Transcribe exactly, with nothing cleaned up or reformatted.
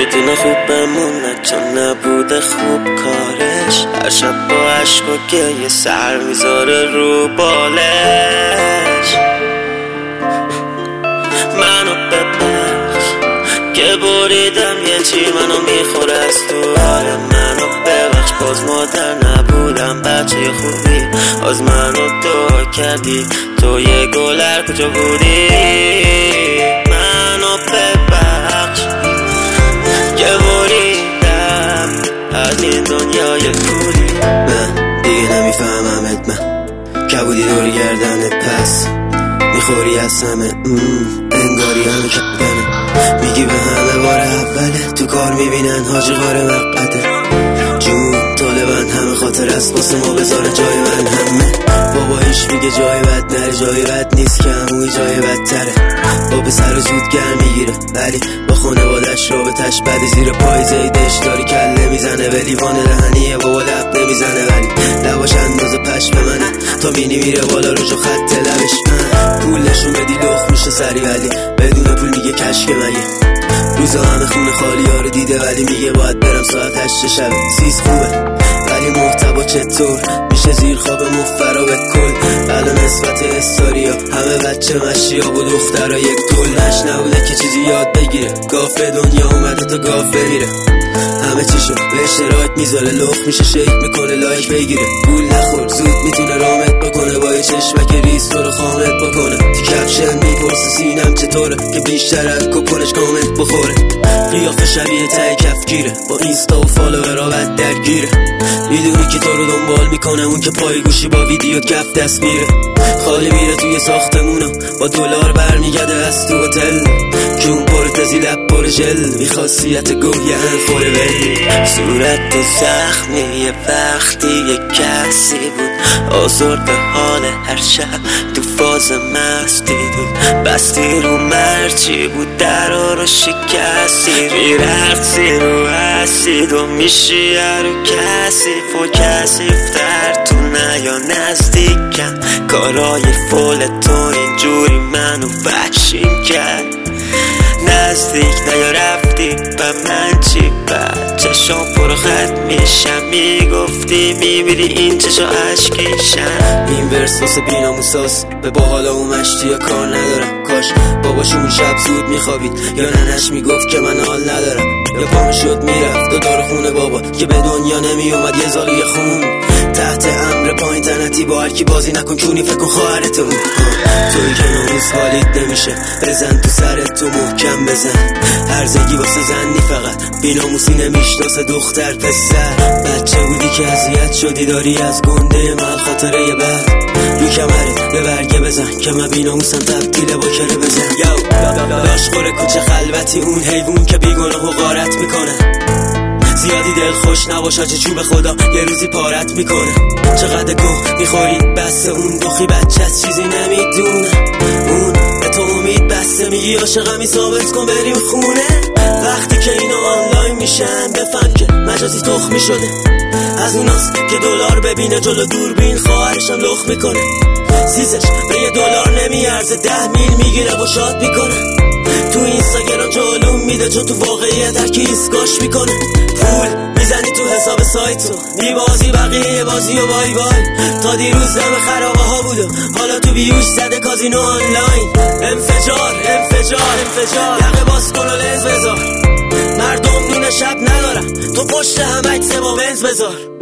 میتونه خوب بمونه چون نبوده خوب کارش. هر شب با عشق و گریه سر میذاره رو بالش. منو ببخش که بریدم یه چی منو میخوره از تو. آره منو ببخش باز مادر نبودم بچه خوبی. از منو دعا کردی تو یه گلر کجا بودی. منو ببخش که بریدم از این دنیای کولی. من دیگه نمیفهممت، من کبودی دور گردنت پس میخوری از همه انگاری همه کردنه. میگی به همه بار اوله تو کار میبینن حاجی غار وقته. جون طالبن همه خاطر است واسه ما بذاره جای من همه. بابایش میگه جای بد نره جای بد نیست که هموی جای بدتره. با پسر زود گرم میگیره ولی با خانوادش رابطش بده. زیر پای زیدش داری کله میزنه به لیوان دهنیه بابا لب نمیزنه ولی لباش اندازه پش به منه تا مینی میره بالا رو جو خط لبش. من پول نشون بدی لخ میشه سری ولی بدون پول میگه کشک مگه. روزا همه خونه خالی ها رو دیده ولی میگه باید برم ساعت هشت شب. سیز خوبه ولی محتوا چطور میشه زیر خواب مفرا به کل. الان نسبت استاریا همه بچه مشی ها و دخترها یک طول. نش نبوده که چیزی یاد بگیره گافه دنیا اومده تا گافه میره. همه چیشو به اشتراک میذاره لخ میشه شیک میکنه لایک بگیره. گول نخور زود میتونه رامت بکنه با یه چشمک ریز تو رو خامت بکنه. تو کپشن میپرسه سینم چطوره که بیشتر از کپونش کامنت بخوره. قیافه شبیه ته کفگیره با اینستا و فالوورا بد درگیره. میدونی که تو رو دنبال میکنه اون که پای گوشی با ویدیو کف دست میره. خالی میره توی ساختمونا با دلار برمیگرده از تو هتل. جون پر تزی لب پر ژل بی خاصیت گوه یه خوره ولی. صورت زخمی یه وقتی یه کسی بود آزرد حال هر شب تو فاز مستی بود. بستی رو مرچی بود درا رو شکستی میرقصی رو اسید و میشی رو کسیف و کسیفتر تو نیا نزدیکم. کارای فول تو اینجوری منو وحشیم کرد. نزدیک نیا رفتی و من چی بد چشام پر خط میشم. میگفتی میمیری این چشا عشقیشم. این ورس واسه بیناموساس به باحالا و مشتی یا کار ندارم. کاش باباشون شب زود میخوابید یا ننش میگفت که من حال ندارم. یا پام شد میرفت و دار خونه بابا که به دنیا نمیومد یه زالوی خون. تحت امر پایین تنتی با هرکی بازی نکن کونی فکر کن خواهرتون. توی که ناموس حالیت نمیشه بزن تو سرت تو محکم بزن. هرزگی واسه زنی فقط بیناموسی نمیشناسه دختر پسر. بچه بودی که اذیت شدی داری از گنده من خاطره یه بد. رو کمره به برگه بزن که من بیناموسم تبدیل با کره بزن. یو لاشخور کوچه خلوتی اون حیوون که بیگناه و غارت میکنه. زیادی دل خوش نباشه چه چوب خدا یه روزی پارت میکنه. چقدر گوه میخوری بس اون دخی بچه از چیزی نمیدونه. اون به تو امید بسته میگی عاشقمی ثابت کن بریم خونه. وقتی که اینا آنلاین میشن بفهم که مجازی تخمی شده. از اوناست که دلار ببینه جلو دوربین خواهرشم لخ میکنه. سیزش به یه دلار نمیارزه ده میل میگیره و شاد میکنه. تو اینستاگرام جلوم میده چون تو واقعیت هرکی ایسکاش میکنه. پول میزنی تو حساب سایتو میبازی بقیه بازی و بای بای. تا دیروز دم خرابه ها بودم حالا تو بیوش زده کازینو آنلاین. انفجار انفجار انفجار یقه باز کن و لنز بذار. مردم نون شب ندارم تو پشت همه عکس با بنز بذار.